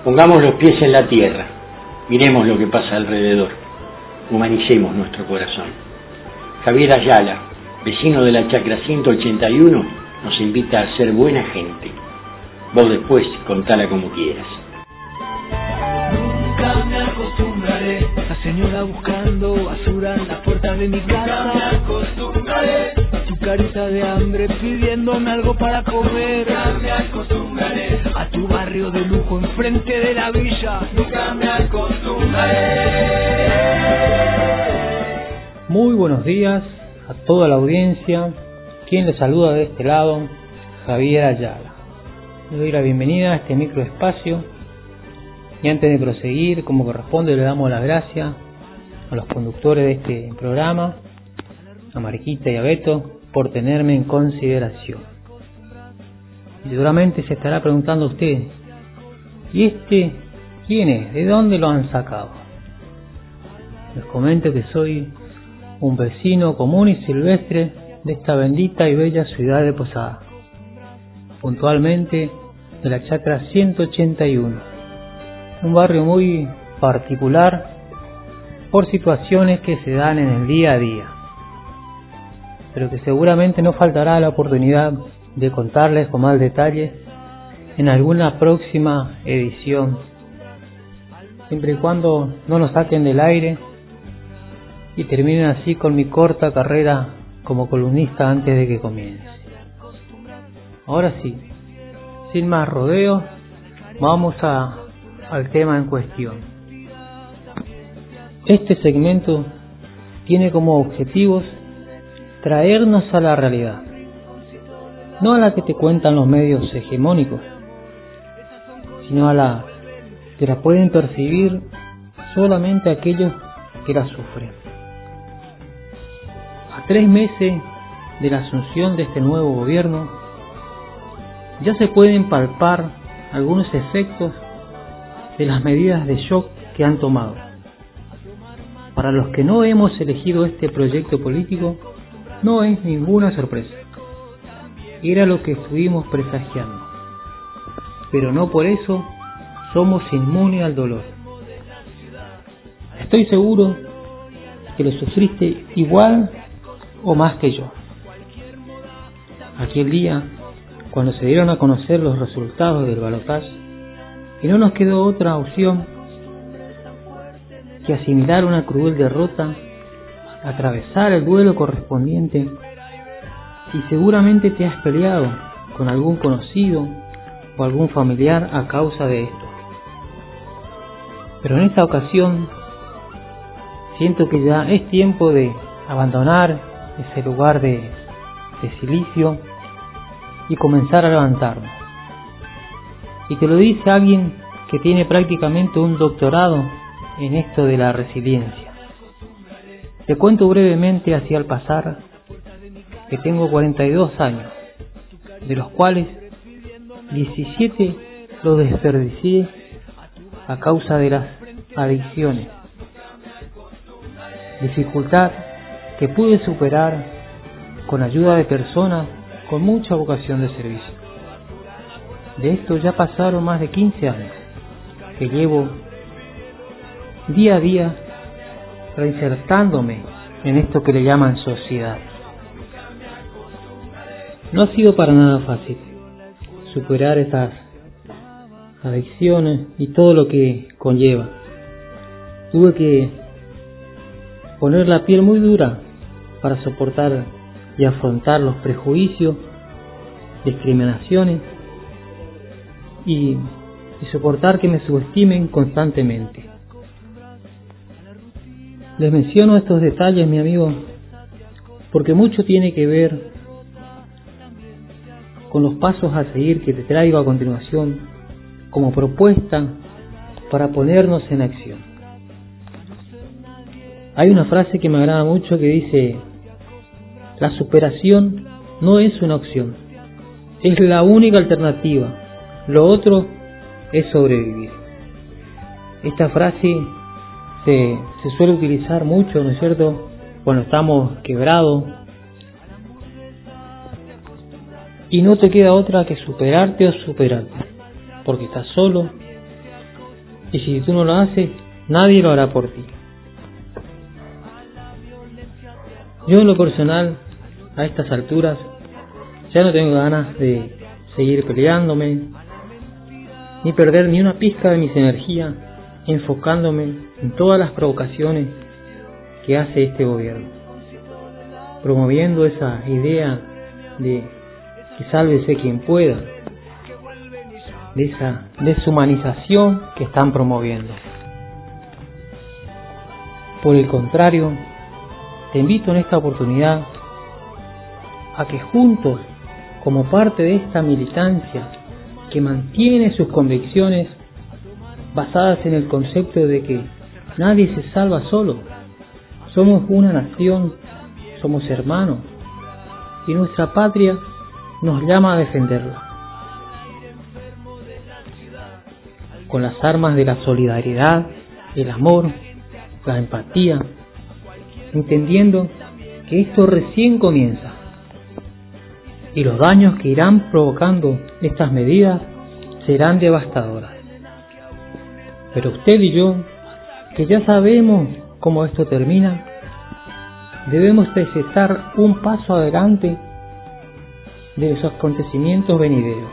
Pongamos los pies en la tierra, miremos lo que pasa alrededor, humanicemos nuestro corazón. Javier Ayala, vecino de la Chacra 181, nos invita a ser buena gente. Vos después contala como quieras. Nunca me acostumbraré, la señora buscando basura en la puerta de mi casa. Nunca me acostumbraré, tu carita de hambre pidiéndome algo para comer. Nunca me acostumbraré, a tu barrio de lujo enfrente de la villa. Nunca me acostumbraré. Muy buenos días a toda la audiencia. Quien les saluda de este lado, Javier Ayala. Le doy la bienvenida a este microespacio y antes de proseguir, como corresponde, le damos las gracias a los conductores de este programa, a Mariquita y a Beto, por tenerme en consideración. Y seguramente se estará preguntando usted, ¿y este quién es? ¿De dónde lo han sacado? Les comento que soy un vecino común y silvestre de esta bendita y bella ciudad de Posada, puntualmente de la Chacra 181, un barrio muy particular por situaciones que se dan en el día a día, pero que seguramente no faltará la oportunidad de contarles con más detalle en alguna próxima edición, siempre y cuando no nos saquen del aire y terminen así con mi corta carrera como columnista antes de que comience. Ahora sí, sin más rodeos, vamos al tema en cuestión. Este segmento tiene como objetivos traernos a la realidad, no a la que te cuentan los medios hegemónicos, sino a la que la pueden percibir solamente aquellos que la sufren. A 3 meses de la asunción de este nuevo gobierno, ya se pueden palpar algunos efectos de las medidas de shock que han tomado. Para los que no hemos elegido este proyecto político, no es ninguna sorpresa. Era lo que estuvimos presagiando. Pero no por eso somos inmunes al dolor. Estoy seguro que lo sufriste igual o más que yo. Aquel día, cuando se dieron a conocer los resultados del balotaje, y no nos quedó otra opción que asimilar una cruel derrota, atravesar el duelo correspondiente, y seguramente te has peleado con algún conocido o algún familiar a causa de esto. Pero en esta ocasión siento que ya es tiempo de abandonar ese lugar de silicio y comenzar a levantarnos. Y te lo dice alguien que tiene prácticamente un doctorado en esto de la resiliencia. Te cuento brevemente hacia el pasar que tengo 42 años, de los cuales 17 los desperdicié a causa de las adicciones. Dificultad que pude superar con ayuda de personas con mucha vocación de servicio. De esto ya pasaron más de 15 años que llevo día a día reinsertándome en esto que le llaman sociedad. No ha sido para nada fácil superar estas adicciones y todo lo que conlleva. Tuve que poner la piel muy dura para soportar y afrontar los prejuicios, discriminaciones y soportar que me subestimen constantemente. Les menciono estos detalles, mi amigo, porque mucho tiene que ver con los pasos a seguir que te traigo a continuación como propuesta para ponernos en acción. Hay una frase que me agrada mucho que dice: la superación no es una opción, es la única alternativa, lo otro es sobrevivir. Esta frase se suele utilizar mucho, ¿no es cierto?, cuando estamos quebrados y no te queda otra que superarte o superarte, porque estás solo y si tú no lo haces, nadie lo hará por ti. Yo en lo personal, a estas alturas, ya no tengo ganas de seguir peleándome, ni perder ni una pizca de mis energías enfocándome en todas las provocaciones que hace este gobierno, promoviendo esa idea de que sálvese quien pueda, de esa deshumanización que están promoviendo. Por el contrario, te invito en esta oportunidad a que juntos, como parte de esta militancia que mantiene sus convicciones basadas en el concepto de que nadie se salva solo, somos una nación, somos hermanos, y nuestra patria nos llama a defenderla. Con las armas de la solidaridad, el amor, la empatía, entendiendo que esto recién comienza y los daños que irán provocando estas medidas serán devastadoras. Pero usted y yo, que ya sabemos cómo esto termina, debemos estar un paso adelante de los acontecimientos venideros.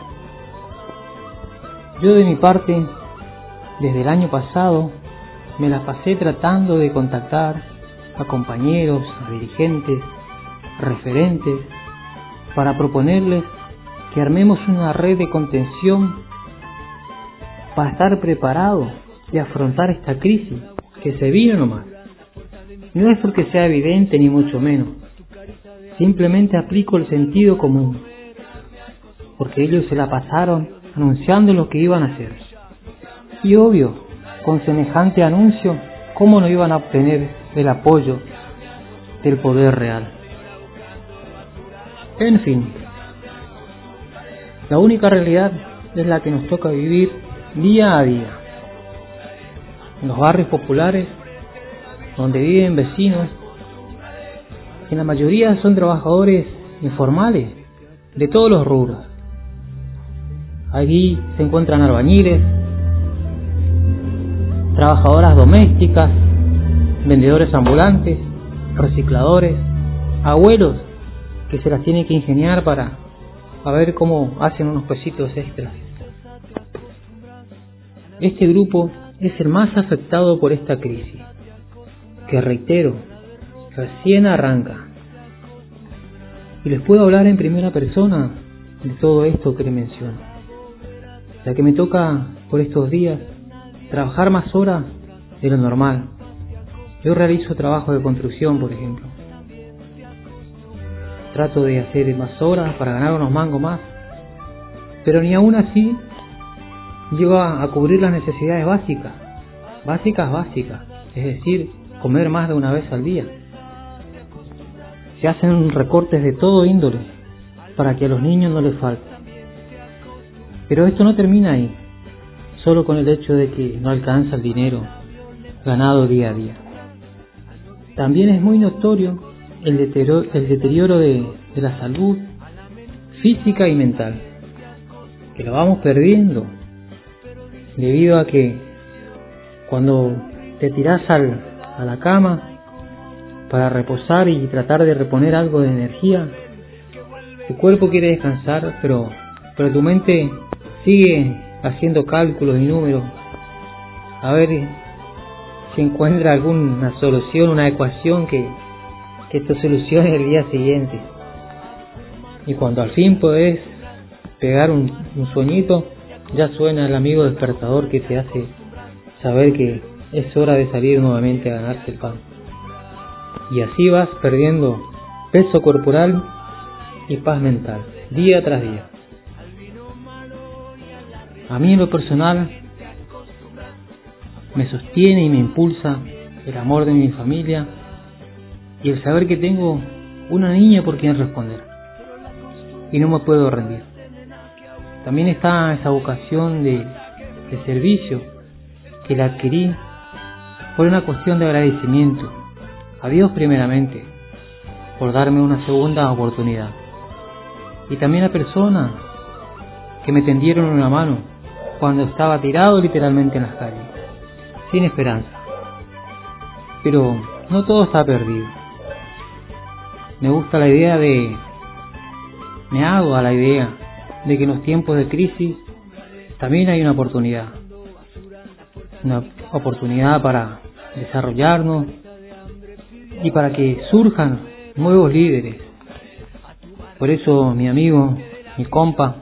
Yo de mi parte, desde el año pasado, me la pasé tratando de contactar a compañeros, a dirigentes, referentes, para proponerles que armemos una red de contención para estar preparados y afrontar esta crisis que se vino nomás. No es porque sea evidente ni mucho menos, simplemente aplico el sentido común, porque ellos se la pasaron anunciando lo que iban a hacer. Y obvio, con semejante anuncio, ¿cómo no iban a obtener el apoyo del poder real? En fin, la única realidad es la que nos toca vivir día a día. En los barrios populares, donde viven vecinos, que la mayoría son trabajadores informales de todos los rubros. Allí se encuentran albañiles, trabajadoras domésticas, vendedores ambulantes, recicladores, abuelos que se las tienen que ingeniar para ver cómo hacen unos pesitos extras. Este grupo es el más afectado por esta crisis, que reitero, recién arranca. Y les puedo hablar en primera persona de todo esto que les menciono, ya que me toca por estos días trabajar más horas de lo normal. Yo realizo trabajo de construcción, por ejemplo. Trato de hacer más horas para ganar unos mangos más, pero ni aún así lleva a cubrir las necesidades básicas, es decir, comer más de una vez al día. Se hacen recortes de todo índole para que a los niños no les falte. Pero esto no termina ahí, solo con el hecho de que no alcanza el dinero ganado día a día. También es muy notorio el deterioro de la salud física y mental, que lo vamos perdiendo debido a que cuando te tirás a la cama para reposar y tratar de reponer algo de energía, tu cuerpo quiere descansar, pero tu mente sigue haciendo cálculos y números a ver si encuentra alguna solución, una ecuación que te solucione el día siguiente. Y cuando al fin podés pegar un sueñito, ya suena el amigo despertador que te hace saber que es hora de salir nuevamente a ganarse el pan. Y así vas perdiendo peso corporal y paz mental, día tras día. A mí en lo personal me sostiene y me impulsa el amor de mi familia y el saber que tengo una niña por quien responder y no me puedo rendir. También está esa vocación de servicio que la adquirí por una cuestión de agradecimiento a Dios primeramente por darme una segunda oportunidad, y también a personas que me tendieron una mano cuando estaba tirado literalmente en las calles. sin esperanza. Pero no todo está perdido. Me hago a la idea de que en los tiempos de crisis también hay una oportunidad para desarrollarnos y para que surjan nuevos líderes. Por eso, mi amigo, mi compa,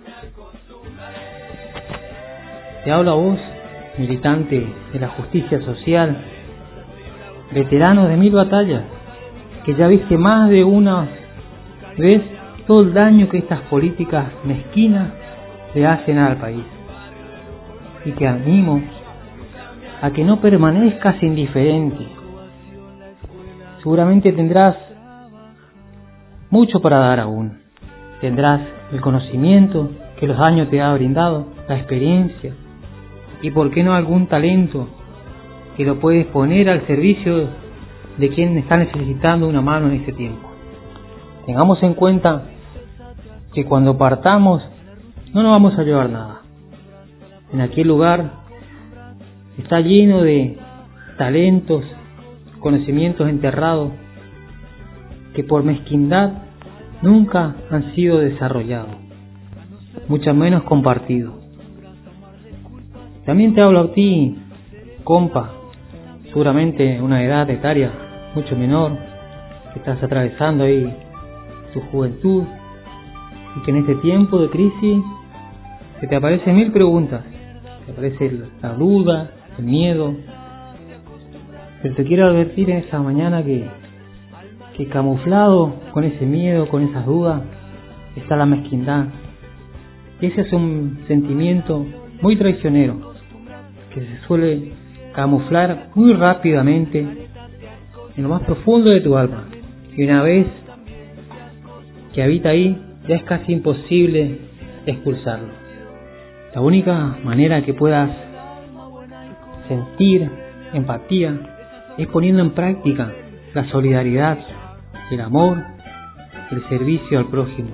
te hablo a vos, militante de la justicia social, veterano de 1000 batallas, que ya viste más de una vez todo el daño que estas políticas mezquinas le hacen al país. Y te animo a que no permanezcas indiferente. Seguramente tendrás mucho para dar aún. Tendrás el conocimiento que los años te ha brindado, la experiencia y por qué no algún talento que lo puedes poner al servicio de quien está necesitando una mano en este tiempo. Tengamos en cuenta que cuando partamos no nos vamos a llevar nada. En aquel lugar está lleno de talentos, conocimientos enterrados que por mezquindad nunca han sido desarrollados, mucho menos compartidos. También te hablo a ti, compa, seguramente una edad etaria mucho menor, que estás atravesando ahí tu juventud y que en este tiempo de crisis se te aparecen 1000 preguntas, te aparece la duda, el miedo. Pero te quiero advertir en esta mañana que camuflado con ese miedo, con esas dudas, está la mezquindad. Y ese es un sentimiento muy traicionero que se suele camuflar muy rápidamente en lo más profundo de tu alma. Y una vez que habita ahí, ya es casi imposible expulsarlo. La única manera que puedas sentir empatía es poniendo en práctica la solidaridad, el amor, el servicio al prójimo.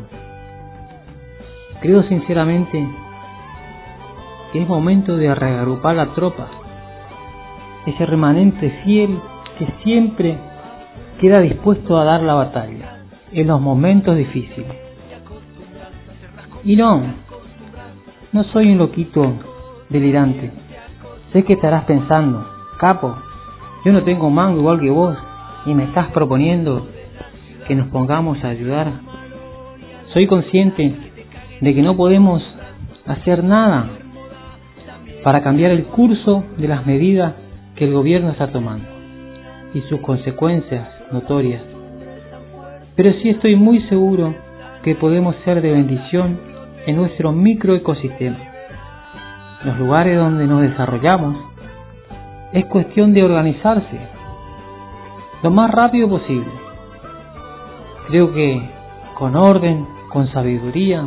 Creo sinceramente que es momento de reagrupar la tropa, ese remanente fiel que siempre queda dispuesto a dar la batalla en los momentos difíciles. Y no soy un loquito delirante. Sé que estarás pensando, capo, yo no tengo mango igual que vos y me estás proponiendo que nos pongamos a ayudar. Soy consciente de que no podemos hacer nada para cambiar el curso de las medidas que el gobierno está tomando y sus consecuencias notorias. Pero sí estoy muy seguro que podemos ser de bendición en nuestro microecosistema, en los lugares donde nos desarrollamos. Es cuestión de organizarse lo más rápido posible. Creo que con orden, con sabiduría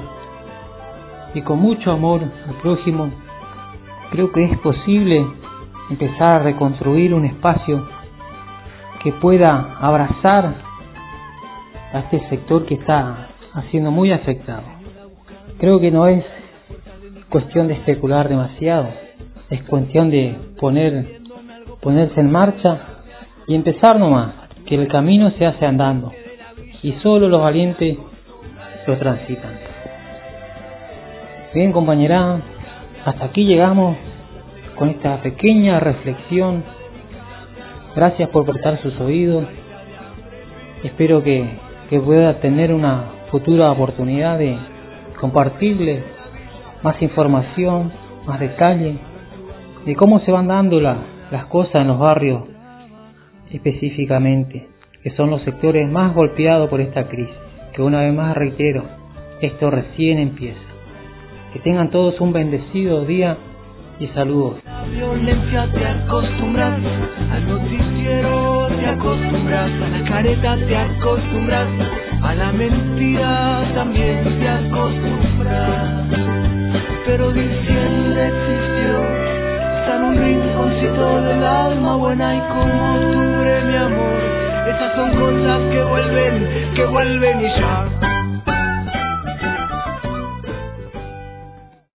y con mucho amor al prójimo, creo que es posible empezar a reconstruir un espacio que pueda abrazar a este sector que está siendo muy afectado. Creo que no es cuestión de especular demasiado, es cuestión de ponerse en marcha y empezar nomás, que el camino se hace andando y solo los valientes lo transitan. Bien, compañera, hasta aquí llegamos con esta pequeña reflexión. Gracias por prestar sus oídos. Espero que pueda tener una futura oportunidad de compartirles más información, más detalle de cómo se van dando las cosas en los barrios específicamente, que son los sectores más golpeados por esta crisis, que una vez más reitero, esto recién empieza. Que tengan todos un bendecido día y saludos. A la violencia te acostumbras, al noticiero te acostumbras, a la careta te acostumbras, a la mentira también te acostumbras. Pero diciembre existió, está en un rinconcito del alma buena y como octubre, mi amor, esas son cosas que vuelven y ya.